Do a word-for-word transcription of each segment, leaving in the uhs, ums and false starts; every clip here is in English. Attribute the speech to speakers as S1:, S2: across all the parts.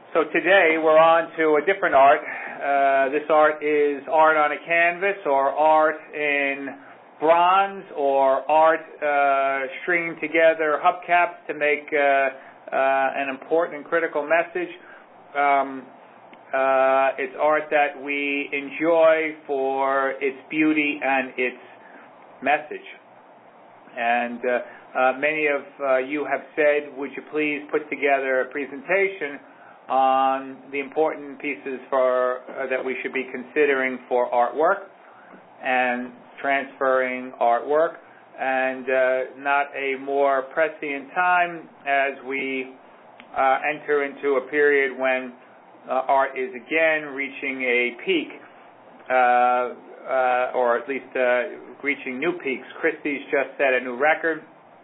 S1: So today we're on to a different art. Uh, this art is art on a canvas, or art in bronze, or art uh, stringing together hubcaps to make uh, uh, an important and critical message. Um, uh, it's art that we enjoy for its beauty and its message. And uh, uh, many of uh, you have said, would you please put together a presentation on the important pieces for uh, that we should be considering for artwork and transferring artwork, and uh, not a more prescient time as we uh, enter into a period when uh, art is again reaching a peak, uh, uh, or at least uh, reaching new peaks. Christie's just set a new record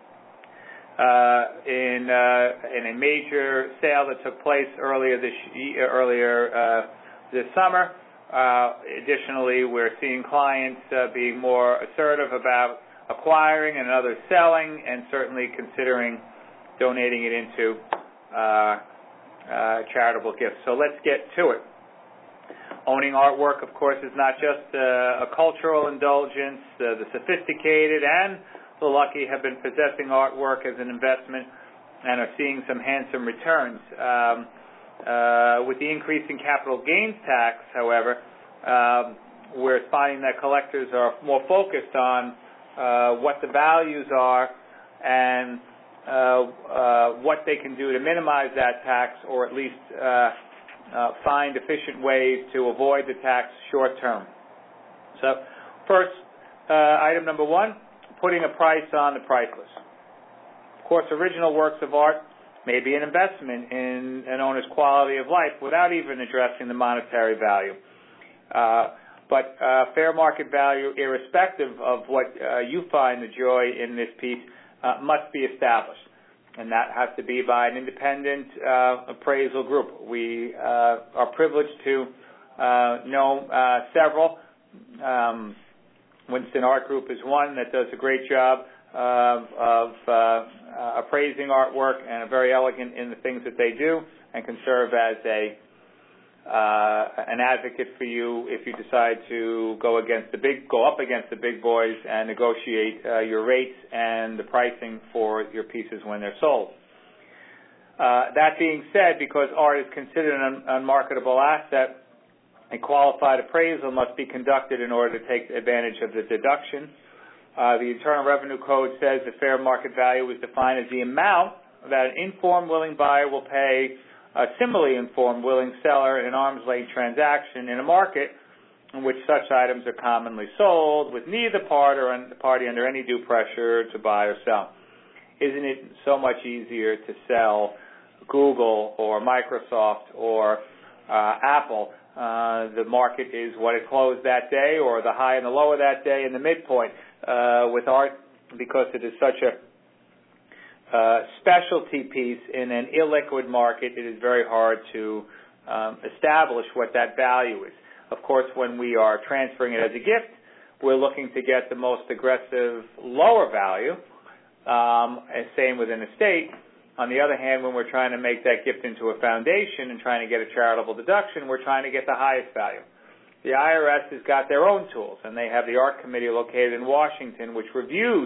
S1: Uh, in uh, in a major sale that took place earlier this year, earlier uh, this summer. Uh, additionally, we're seeing clients uh, being more assertive about acquiring and others selling, and certainly considering donating it into uh, uh, charitable gifts. So let's get to it. Owning artwork, of course, is not just uh, a cultural indulgence. Uh, the sophisticated and the lucky have been possessing artwork as an investment and are seeing some handsome returns. Um, uh, with the increase in capital gains tax, however, um, we're finding that collectors are more focused on uh, what the values are and uh, uh, what they can do to minimize that tax, or at least uh, uh, find efficient ways to avoid the tax short term. So first, uh, item number one, putting a price on the priceless. Of course, original works of art may be an investment in an owner's quality of life without even addressing the monetary value. Uh, but uh, fair market value, irrespective of what uh, you find the joy in this piece, uh, must be established. And that has to be by an independent uh, appraisal group. We uh, are privileged to uh, know uh, several. Um, Winston Art Group is one that does a great job uh, of uh, uh, appraising artwork and are very elegant in the things that they do, and can serve as a uh, an advocate for you if you decide to go against the big, go up against the big boys and negotiate uh, your rates and the pricing for your pieces when they're sold. Uh, that being said, because art is considered an unmarketable asset, a qualified appraisal must be conducted in order to take advantage of the deduction. Uh, the Internal Revenue Code says the fair market value is defined as the amount that an informed willing buyer will pay a similarly informed willing seller in an arm's length transaction in a market in which such items are commonly sold, with neither part or the party under any due pressure to buy or sell. Isn't it so much easier to sell Google or Microsoft or uh, Apple? Uh, the market is what it closed that day, or the high and the low of that day, and the midpoint. Uh, with art, because it is such a uh, specialty piece in an illiquid market, it is very hard to um, establish what that value is. Of course, when we are transferring it as a gift, we're looking to get the most aggressive lower value, um, and same with an estate. On the other hand, when we're trying to make that gift into a foundation and trying to get a charitable deduction, we're trying to get the highest value. The I R S has got their own tools, and they have the Art Committee located in Washington, which reviews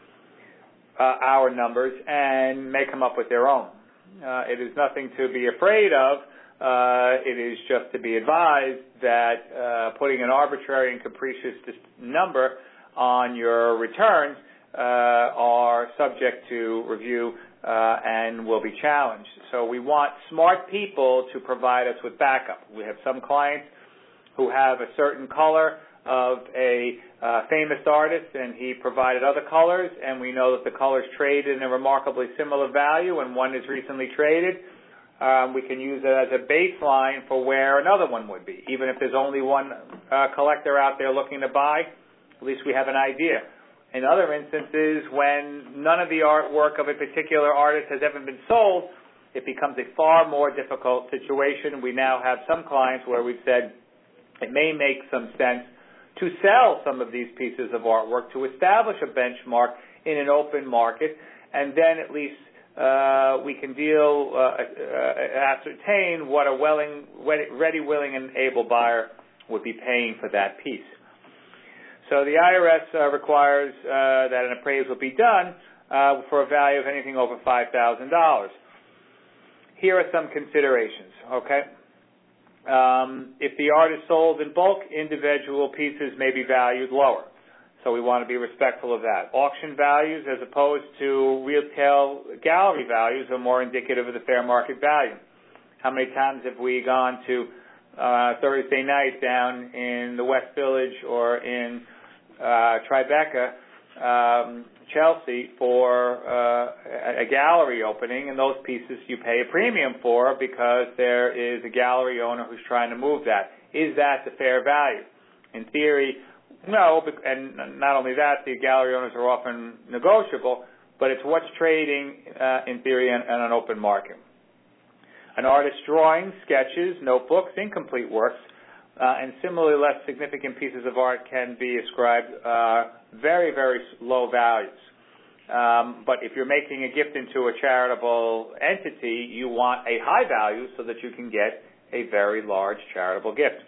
S1: uh, our numbers and may come up with their own. Uh, it is nothing to be afraid of. Uh, it is just to be advised that uh, putting an arbitrary and capricious number on your returns uh, are subject to review uh, and will be challenged. So we want smart people to provide us with backup. We have some clients who have a certain color of a uh, famous artist, and he provided other colors, and we know that the colors trade in a remarkably similar value, and one is recently traded. Um, we can use it as a baseline for where another one would be. Even if there's only one uh, collector out there looking to buy, at least we have an idea. In other instances, when none of the artwork of a particular artist has ever been sold, it becomes a far more difficult situation. We now have some clients where we've said it may make some sense to sell some of these pieces of artwork to establish a benchmark in an open market, and then at least uh, we can deal, uh, uh, ascertain what a willing, ready, willing, and able buyer would be paying for that piece. So the I R S uh, requires uh, that an appraisal be done uh, for a value of anything over five thousand dollars. Here are some considerations, okay? Um, if the art is sold in bulk, individual pieces may be valued lower. So we want to be respectful of that. Auction values as opposed to retail gallery values are more indicative of the fair market value. How many times have we gone to uh, Thursday night down in the West Village or in uh, Tribeca, um, Chelsea, for uh, a gallery opening, and those pieces you pay a premium for because there is a gallery owner who's trying to move that. Is that the fair value? In theory, no, and not only that, the gallery owners are often negotiable, but it's what's trading, uh, in theory, on, on an open market. An artist's drawings, sketches, notebooks, incomplete works, uh, and similarly less significant pieces of art can be ascribed uh, very, very low values. Um, but if you're making a gift into a charitable entity, you want a high value so that you can get a very large charitable gift.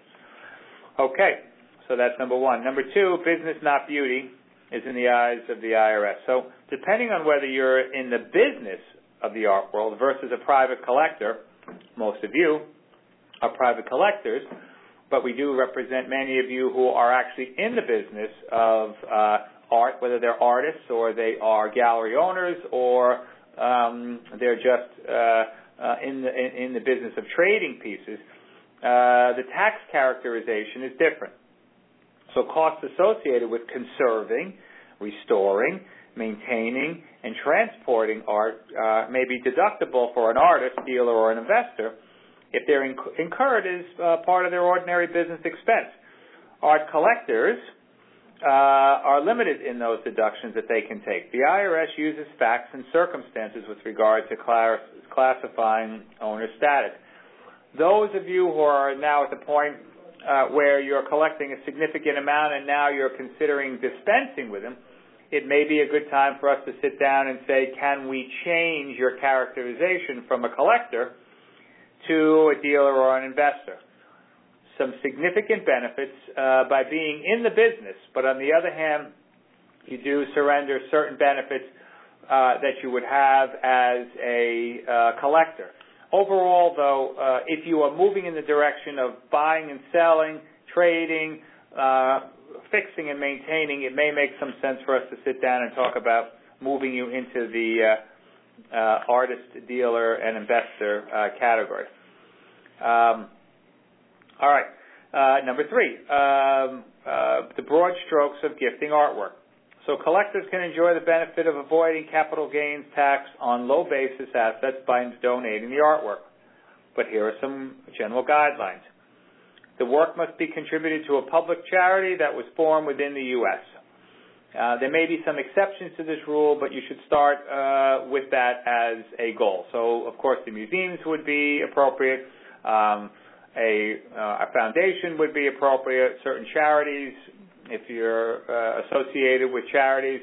S1: Okay. So that's number one. Number two, business not beauty is in the eyes of the I R S. So depending on whether you're in the business of the art world versus a private collector, most of you are private collectors, but we do represent many of you who are actually in the business of uh, art, whether they're artists or they are gallery owners or um, they're just uh, uh, in, the, in, in the business of trading pieces. Uh, the tax characterization is different. So costs associated with conserving, restoring, maintaining, and transporting art uh, may be deductible for an artist, dealer, or an investor if they're inc- incurred as uh, part of their ordinary business expense. Art collectors uh, are limited in those deductions that they can take. The I R S uses facts and circumstances with regard to class- classifying owner status. Those of you who are now at the point Uh, where you're collecting a significant amount and now you're considering dispensing with them, it may be a good time for us to sit down and say, can we change your characterization from a collector to a dealer or an investor? Some significant benefits uh, by being in the business, but on the other hand, you do surrender certain benefits uh, that you would have as a uh, collector. Overall, though, uh, if you are moving in the direction of buying and selling, trading, uh, fixing and maintaining, it may make some sense for us to sit down and talk about moving you into the uh, uh, artist, dealer, and investor uh, category. Um, all right. Uh, number three, um, uh, the broad strokes of gifting artwork. So collectors can enjoy the benefit of avoiding capital gains tax on low-basis assets by donating the artwork. But here are some general guidelines. The work must be contributed to a public charity that was formed within the U S Uh, there may be some exceptions to this rule, but you should start uh, with that as a goal. So, of course, the museums would be appropriate. Um, a, uh, a foundation would be appropriate. Certain charities, if you're uh, associated with charities,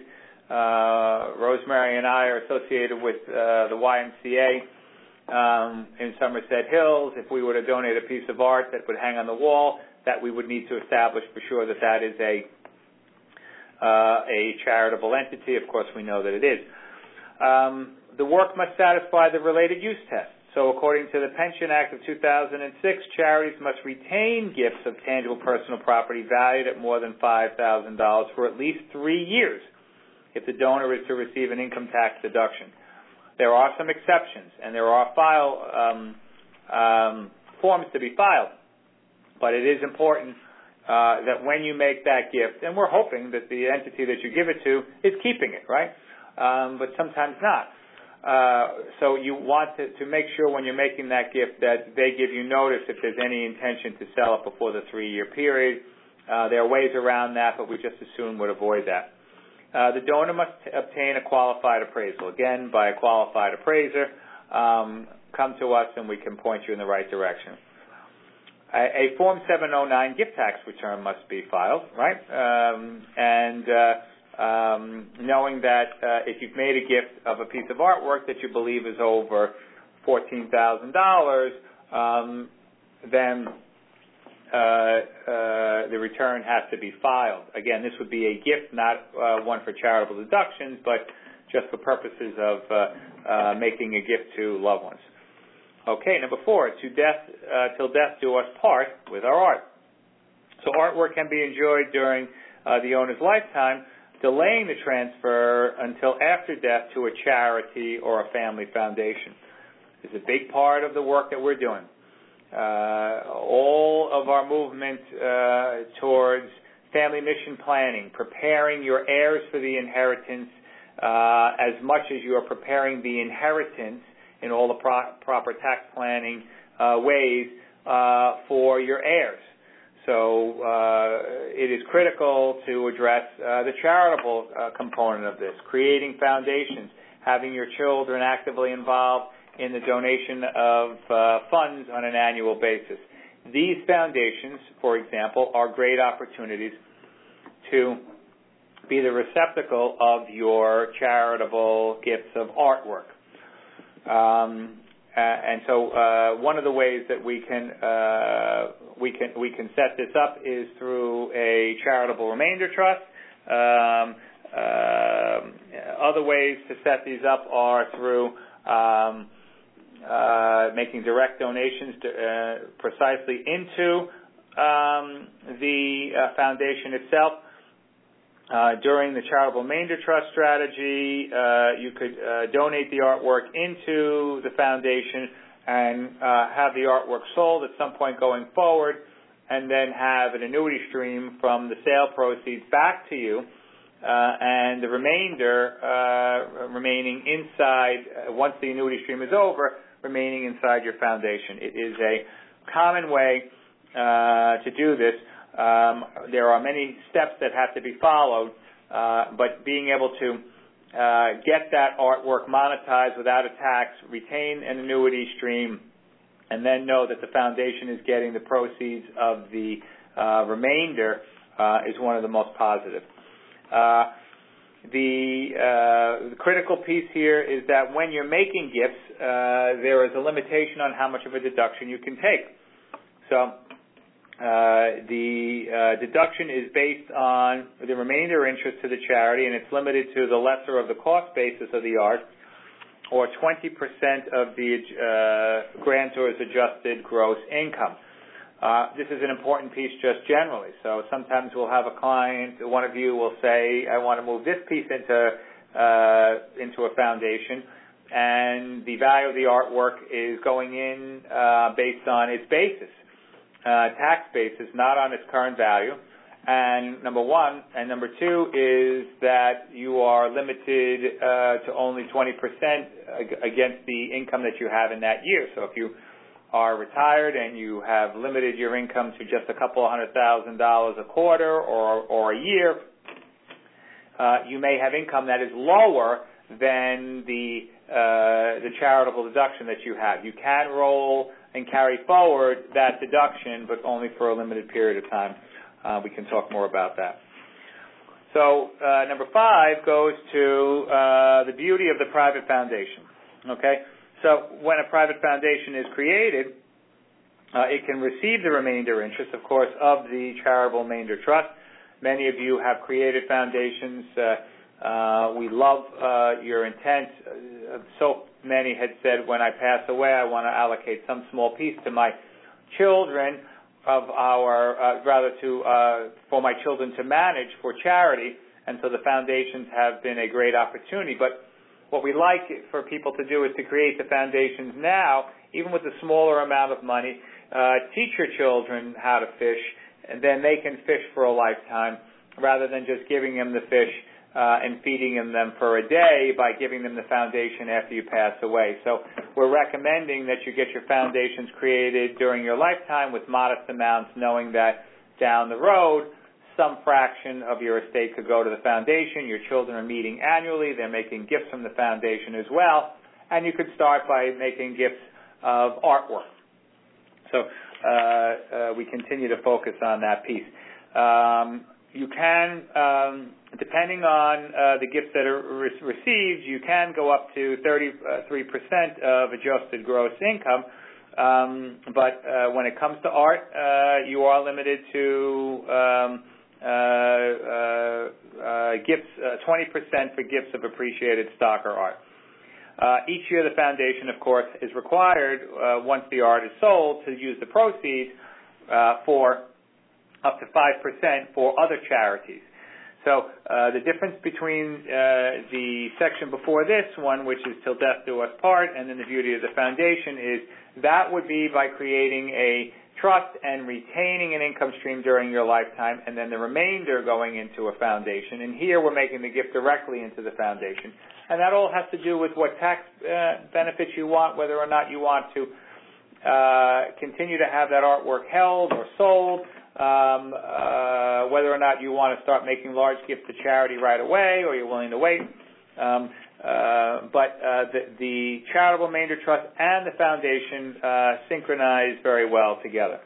S1: uh, Rosemary and I are associated with uh, the Y M C A um, in Somerset Hills. If we were to donate a piece of art that would hang on the wall, that we would need to establish for sure that that is a uh, a charitable entity. Of course, we know that it is. Um, the work must satisfy the related use test. So according to the Pension Act of two thousand six, charities must retain gifts of tangible personal property valued at more than five thousand dollars for at least three years if the donor is to receive an income tax deduction. There are some exceptions, and there are file um, um, forms to be filed. But it is important uh, that when you make that gift, and we're hoping that the entity that you give it to is keeping it, right? Um, but sometimes not. Uh, so you want to, to make sure when you're making that gift that they give you notice if there's any intention to sell it before the three-year period. Uh, there are ways around that, but we just as soon would avoid that. Uh, the donor must obtain a qualified appraisal. Again, by a qualified appraiser, um, come to us and we can point you in the right direction. A, a Form seven oh nine gift tax return must be filed, right? Um, and uh, um, knowing that uh, if you've made a gift of a piece of artwork that you believe is over fourteen thousand dollars, um, then uh, uh, the return has to be filed. Again, this would be a gift, not uh, one for charitable deductions, but just for purposes of uh, uh, making a gift to loved ones. Okay, number four, to death, uh, till death do us part with our art. So artwork can be enjoyed during uh, the owner's lifetime, delaying the transfer until after death to a charity or a family foundation. It's a big part of the work that we're doing. Uh, all of our movement uh, towards family mission planning, preparing your heirs for the inheritance uh, as much as you are preparing the inheritance in all the pro- proper tax planning uh, ways uh, for your heirs. So uh, it is critical to address uh, the charitable uh, component of this, creating foundations, having your children actively involved in the donation of uh, funds on an annual basis. These foundations, for example, are great opportunities to be the receptacle of your charitable gifts of artwork. Um, uh, and so uh, one of the ways that we can uh, we can we can set this up is through a charitable remainder trust. Um, uh, other ways to set these up are through um, uh, making direct donations to, uh, precisely into um, the uh, foundation itself. Uh, during the charitable remainder trust strategy, uh, you could uh, donate the artwork into the foundation and uh, have the artwork sold at some point going forward, and then have an annuity stream from the sale proceeds back to you, uh, and the remainder uh, remaining inside, uh, once the annuity stream is over, remaining inside your foundation. It is a common way uh, to do this. Um, there are many steps that have to be followed, uh, but being able to uh, get that artwork monetized without a tax, retain an annuity stream, and then know that the foundation is getting the proceeds of the uh, remainder uh, is one of the most positive. Uh, the, uh, the critical piece here is that when you're making gifts, uh, there is a limitation on how much of a deduction you can take. So Uh, the uh, deduction is based on the remainder interest to the charity, and it's limited to the lesser of the cost basis of the art, or twenty percent of the uh, grantor's adjusted gross income. Uh, this is an important piece just generally. So sometimes we'll have a client, one of you will say, I want to move this piece into uh, into a foundation, and the value of the artwork is going in uh, based on its basis. Uh, tax basis, not on its current value, and number one, and number two is that you are limited uh, to only twenty percent against the income that you have in that year. So if you are retired and you have limited your income to just a couple of hundred thousand dollars a quarter or, or a year, uh, you may have income that is lower than the uh, the charitable deduction that you have. You can roll and carry forward that deduction, but only for a limited period of time. Uh, we can talk more about that. So uh, number five goes to uh, the beauty of the private foundation. Okay, so when a private foundation is created, uh, it can receive the remainder interest, of course, of the charitable remainder trust. Many of you have created foundations. Uh, uh, we love uh, your intent. Uh, so many had said, when I pass away, I want to allocate some small piece to my children of our, uh, rather to, uh, for my children to manage for charity. And so the foundations have been a great opportunity. But what we like for people to do is to create the foundations now, even with a smaller amount of money, uh, teach your children how to fish, and then they can fish for a lifetime, rather than just giving them the fish Uh, and feeding them for a day by giving them the foundation after you pass away. So we're recommending that you get your foundations created during your lifetime with modest amounts, knowing that down the road, some fraction of your estate could go to the foundation. Your children are meeting annually. They're making gifts from the foundation as well. And you could start by making gifts of artwork. So uh, uh, we continue to focus on that piece. Um, you can, um, depending on uh, the gifts that are re- received, you can go up to thirty-three percent of adjusted gross income. Um, but uh, when it comes to art, uh, you are limited to um, uh, uh, uh, gifts, uh, twenty percent for gifts of appreciated stock or art. Uh, each year the foundation, of course, is required, uh, once the art is sold, to use the proceeds uh, for up to five percent for other charities. So uh, the difference between uh, the section before this one, which is till death do us part, and then the beauty of the foundation is that would be by creating a trust and retaining an income stream during your lifetime, and then the remainder going into a foundation. And here we're making the gift directly into the foundation. And that all has to do with what tax uh, benefits you want, whether or not you want to uh, continue to have that artwork held or sold, um, uh, whether or not you want to start making large gifts to charity right away, or you're willing to wait. Um, uh, but uh, the, the charitable remainder trust and the foundation uh, synchronize very well together.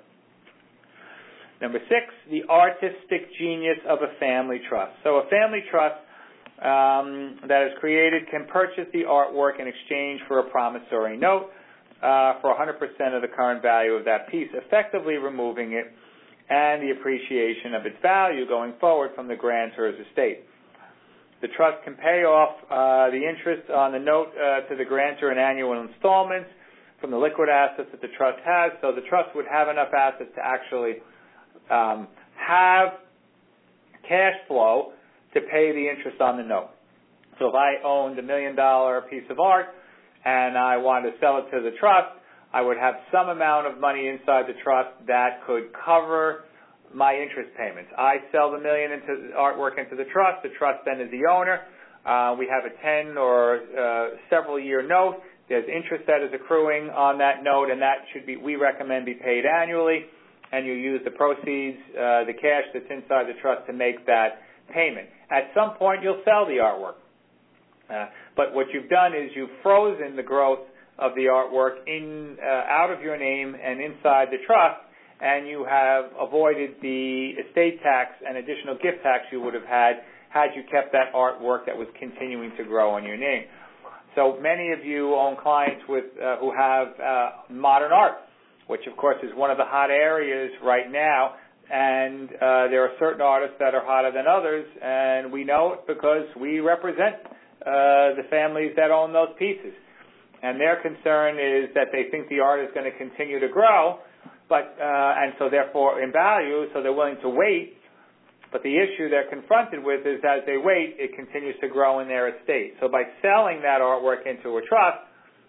S1: Number six, the artistic genius of a family trust. So a family trust um, that is created can purchase the artwork in exchange for a promissory note uh, for one hundred percent of the current value of that piece, effectively removing it and the appreciation of its value going forward from the grantor's estate. The trust can pay off uh, the interest on the note uh, to the grantor in annual installments from the liquid assets that the trust has. So the trust would have enough assets to actually um, have cash flow to pay the interest on the note. So if I owned a million dollar piece of art and I wanted to sell it to the trust, I would have some amount of money inside the trust that could cover my interest payments. I sell the million into artwork into the trust. The trust then is the owner. Uh, we have a ten or uh, several year note. There's interest that is accruing on that note, and that should be, we recommend, be paid annually. And you use the proceeds, uh, the cash that's inside the trust, to make that payment. At some point, you'll sell the artwork. Uh, but what you've done is you've frozen the growth of the artwork in uh, out of your name and inside the trust, and you have avoided the estate tax and additional gift tax you would have had had you kept that artwork that was continuing to grow in your name. So many of you own clients with uh, who have uh, modern art, which of course is one of the hot areas right now, and uh, there are certain artists that are hotter than others, and we know it because we represent uh, the families that own those pieces. And their concern is that they think the art is going to continue to grow, but uh, and so therefore in value, so they're willing to wait. But the issue they're confronted with is as they wait, it continues to grow in their estate. So by selling that artwork into a trust,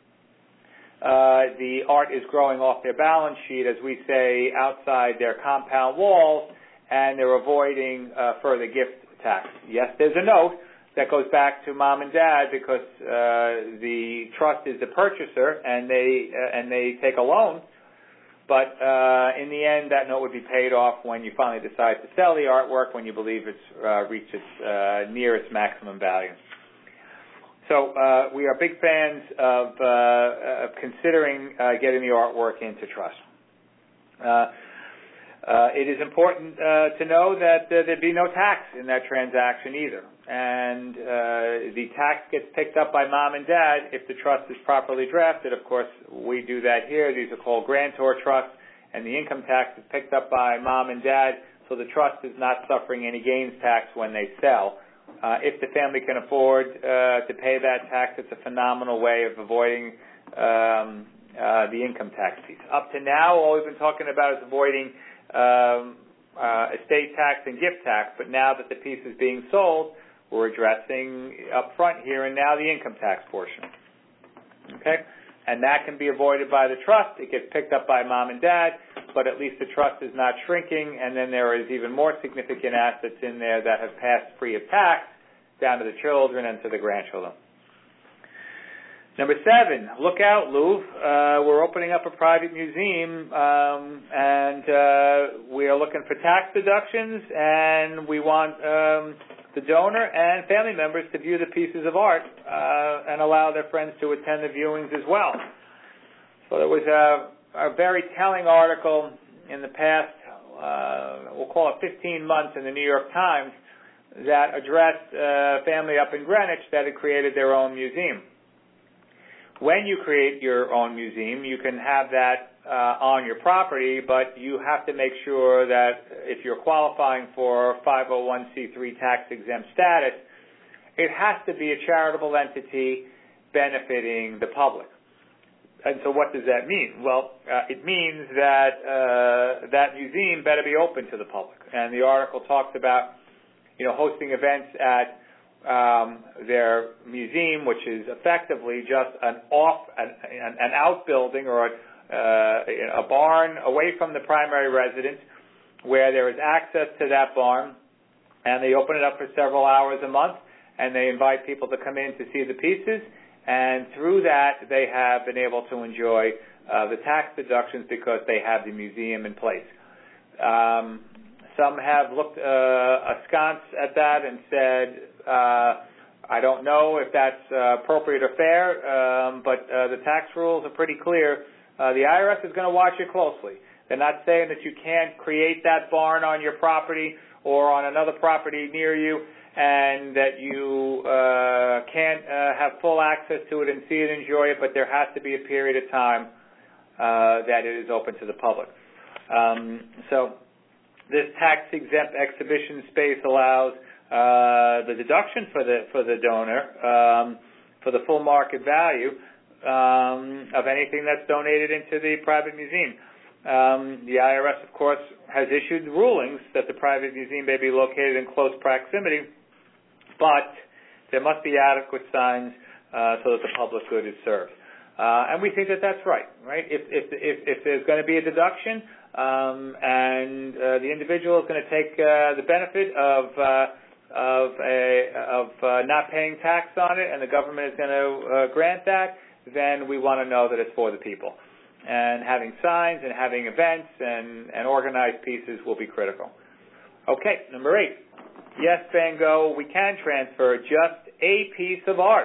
S1: uh, the art is growing off their balance sheet, as we say, outside their compound walls, and they're avoiding uh, further gift tax. Yes, there's a note that goes back to mom and dad because uh, the trust is the purchaser, and they uh, and they take a loan. But uh, in the end, that note would be paid off when you finally decide to sell the artwork, when you believe it's uh, reached its uh, near its maximum value. So uh, we are big fans of, uh, of considering uh, getting the artwork into trust. Uh, Uh, it is important uh, to know that uh, there'd be no tax in that transaction either. And uh, the tax gets picked up by mom and dad if the trust is properly drafted. Of course, we do that here. These are called grantor trusts, and the income tax is picked up by mom and dad, so the trust is not suffering any gains tax when they sell. Uh, if the family can afford uh, to pay that tax, it's a phenomenal way of avoiding um, uh, the income tax piece. Up to now, all we've been talking about is avoiding Um, uh, estate tax and gift tax, but now that the piece is being sold, we're addressing up front here and now the income tax portion. Okay? And that can be avoided by the trust. It gets picked up by mom and dad, but at least the trust is not shrinking, and then there is even more significant assets in there that have passed free of tax down to the children and to the grandchildren. Number seven, look out, Louvre. Uh, we're opening up a private museum, um, and uh, we are looking for tax deductions, and we want um, the donor and family members to view the pieces of art uh, and allow their friends to attend the viewings as well. So there was a, a very telling article in the past uh, we'll call it fifteen months in the New York Times that addressed a family up in Greenwich that had created their own museum. When you create your own museum, you can have that uh, on your property, but you have to make sure that if you're qualifying for five oh one c three tax-exempt status, it has to be a charitable entity benefiting the public. And so what does that mean? Well, uh, it means that uh, that museum better be open to the public. And the article talks about, you know, hosting events at um, their museum, which is effectively just an off, an, an outbuilding or a, uh, a barn away from the primary residence, where there is access to that barn, and they open it up for several hours a month, and they invite people to come in to see the pieces. And through that, they have been able to enjoy uh, the tax deductions because they have the museum in place. Um, some have looked uh, askance at that and said, uh, I don't know if that's uh, appropriate or fair, um, but uh, the tax rules are pretty clear. Uh, the I R S is going to watch it closely. They're not saying that you can't create that barn on your property or on another property near you, and that you uh, can't uh, have full access to it and see it and enjoy it, but there has to be a period of time uh, that it is open to the public. Um, so this tax-exempt exhibition space allows uh, the deduction for the for the donor um, for the full market value um, of anything that's donated into the private museum. Um, the I R S, of course, has issued rulings that the private museum may be located in close proximity, but there must be adequate signs uh, so that the public good is served. Uh, and we think that that's right, right? If, if, if, if there's going to be a deduction um, and uh, the individual is going to take uh, the benefit of uh, of, a, of uh, not paying tax on it, and the government is going to uh, grant that, then we want to know that it's for the people. And having signs and having events and, and organized pieces will be critical. Okay, number eight. Yes, Van Gogh, we can transfer just a piece of art.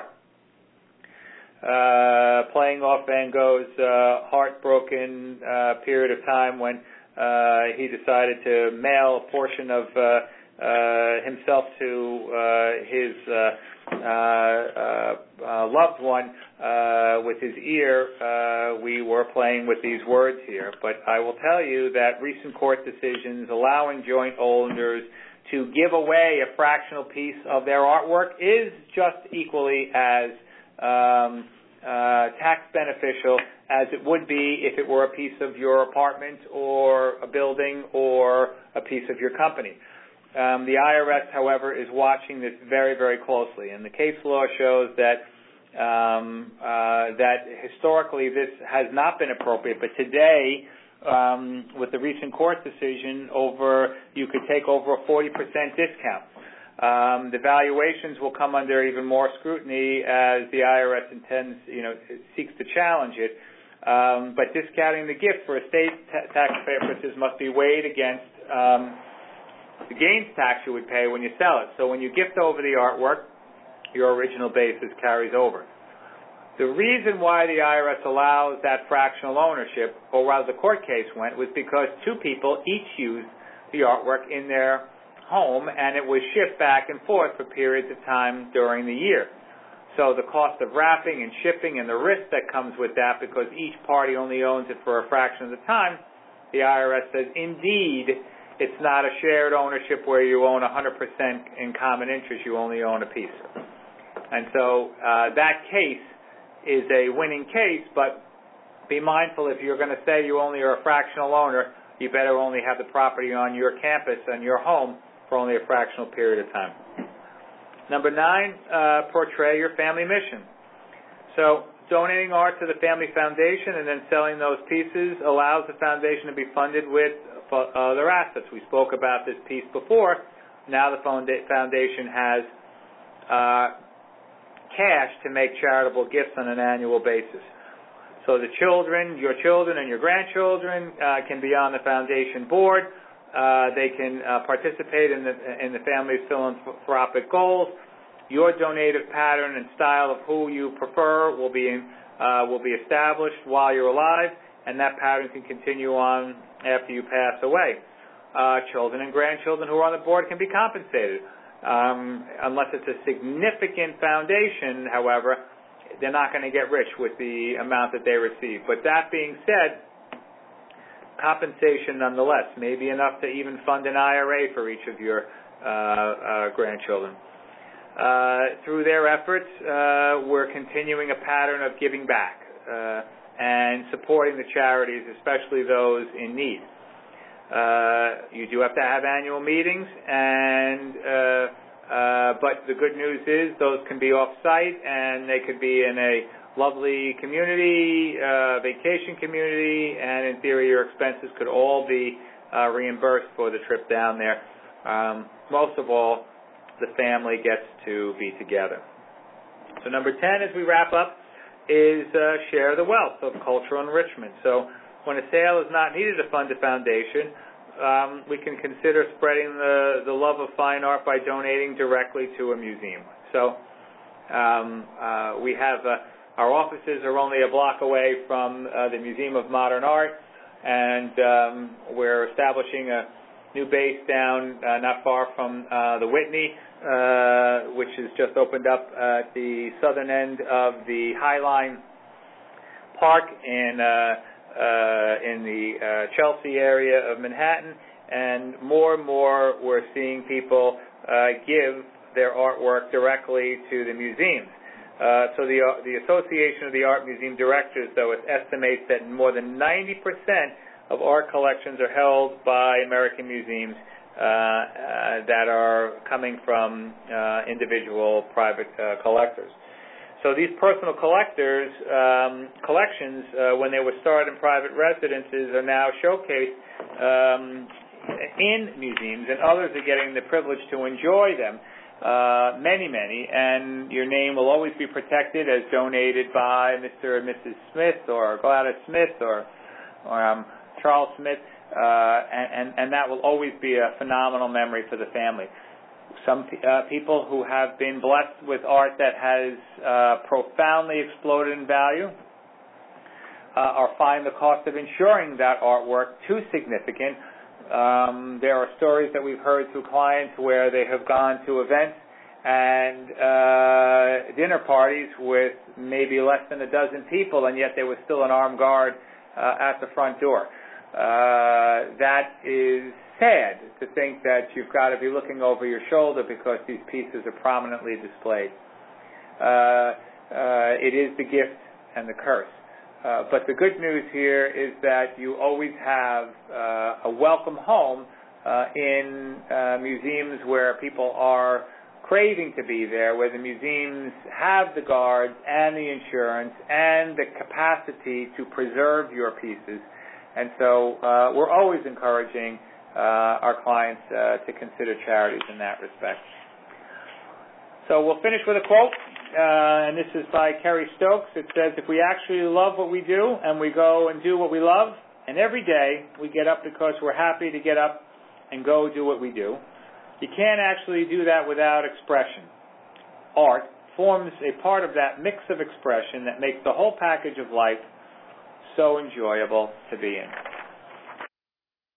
S1: Uh, playing off Van Gogh's uh, heartbroken uh, period of time when uh, he decided to mail a portion of uh, uh, himself to uh, his uh, uh, uh, uh, loved one uh, with his ear, uh, we were playing with these words here. But I will tell you that recent court decisions allowing joint owners to give away a fractional piece of their artwork is just equally as um, uh, tax beneficial as it would be if it were a piece of your apartment or a building or a piece of your company. Um, the I R S, however, is watching this very, very closely, and the case law shows that um, uh, that historically this has not been appropriate, but today, um, with the recent court decision, over you could take over a forty percent discount. Um, the valuations will come under even more scrutiny as the I R S intends, you know, seeks to challenge it. Um, but discounting the gift for estate ta- taxpayer purposes must be weighed against um, the gains tax you would pay when you sell it. So when you gift over the artwork, your original basis carries over. The reason why the I R S allows that fractional ownership, or rather the court case went, was because two people each used the artwork in their home, and it was shipped back and forth for periods of time during the year. So the cost of wrapping and shipping and the risk that comes with that, because each party only owns it for a fraction of the time, the I R S says, indeed, it's not a shared ownership where you own one hundred percent in common interest, you only own a piece. And so uh, that case is a winning case, but be mindful if you're going to say you only are a fractional owner, you better only have the property on your campus and your home for only a fractional period of time. Number nine, uh, portray your family mission. So donating art to the Family Foundation and then selling those pieces allows the foundation to be funded with other assets. We spoke about this piece before. Now the foundation has uh, cash to make charitable gifts on an annual basis. So the children, your children and your grandchildren uh, can be on the foundation board. Uh, they can uh, participate in the in the family's philanthropic goals. Your donative pattern and style of who you prefer will be uh, will be established while you're alive, and that pattern can continue on after you pass away. uh, children and grandchildren who are on the board can be compensated. Um, unless it's a significant foundation, however, they're not going to get rich with the amount that they receive. But that being said, compensation nonetheless may be enough to even fund an I R A for each of your uh, uh, grandchildren. Uh, through their efforts, uh, we're continuing a pattern of giving back uh, and supporting the charities, especially those in need. Uh, you do have to have annual meetings, and uh, uh, but the good news is those can be off-site, and they could be in a lovely community, uh, vacation community, and in theory your expenses could all be uh, reimbursed for the trip down there. Um, most of all, the family gets to be together. So number ten, as we wrap up, is uh, share the wealth of cultural enrichment. So when a sale is not needed to fund a foundation, um, we can consider spreading the, the love of fine art by donating directly to a museum. So um, uh, we have uh, our offices are only a block away from uh, the Museum of Modern Art, and um, we're establishing a new base down uh, not far from uh, the Whitney, uh, which has just opened up at the southern end of the High Line Park in uh, uh, in the uh, Chelsea area of Manhattan. And more and more we're seeing people uh, give their artwork directly to the museums. Uh, so the uh, the Association of the Art Museum Directors, though, it estimates that more than ninety percent of art collections are held by American museums uh, uh, that are coming from uh, individual private uh, collectors. So these personal collectors um, collections, uh, when they were started in private residences, are now showcased um, in museums, and others are getting the privilege to enjoy them. Uh, many, many, and your name will always be protected as donated by Mister and Missus Smith, or Gladys Smith, or, or um, Charles Smith, uh, and, and, and that will always be a phenomenal memory for the family. Some uh, people who have been blessed with art that has uh, profoundly exploded in value uh, are finding the cost of insuring that artwork too significant. Um, there are stories that we've heard through clients where they have gone to events and uh, dinner parties with maybe less than a dozen people, and yet there was still an armed guard uh, at the front door. Uh, that is sad to think that you've got to be looking over your shoulder because these pieces are prominently displayed. Uh, uh, it is the gift and the curse. Uh, but the good news here is that you always have uh, a welcome home uh, in uh, museums where people are craving to be there, where the museums have the guards and the insurance and the capacity to preserve your pieces. And so uh, we're always encouraging uh, our clients uh, to consider charities in that respect. So we'll finish with a quote. Uh, and this is by Kerry Stokes. It says, if we actually love what we do and we go and do what we love, and every day we get up because we're happy to get up and go do what we do, you can't actually do that without expression. Art forms a part of that mix of expression that makes the whole package of life so enjoyable to be in.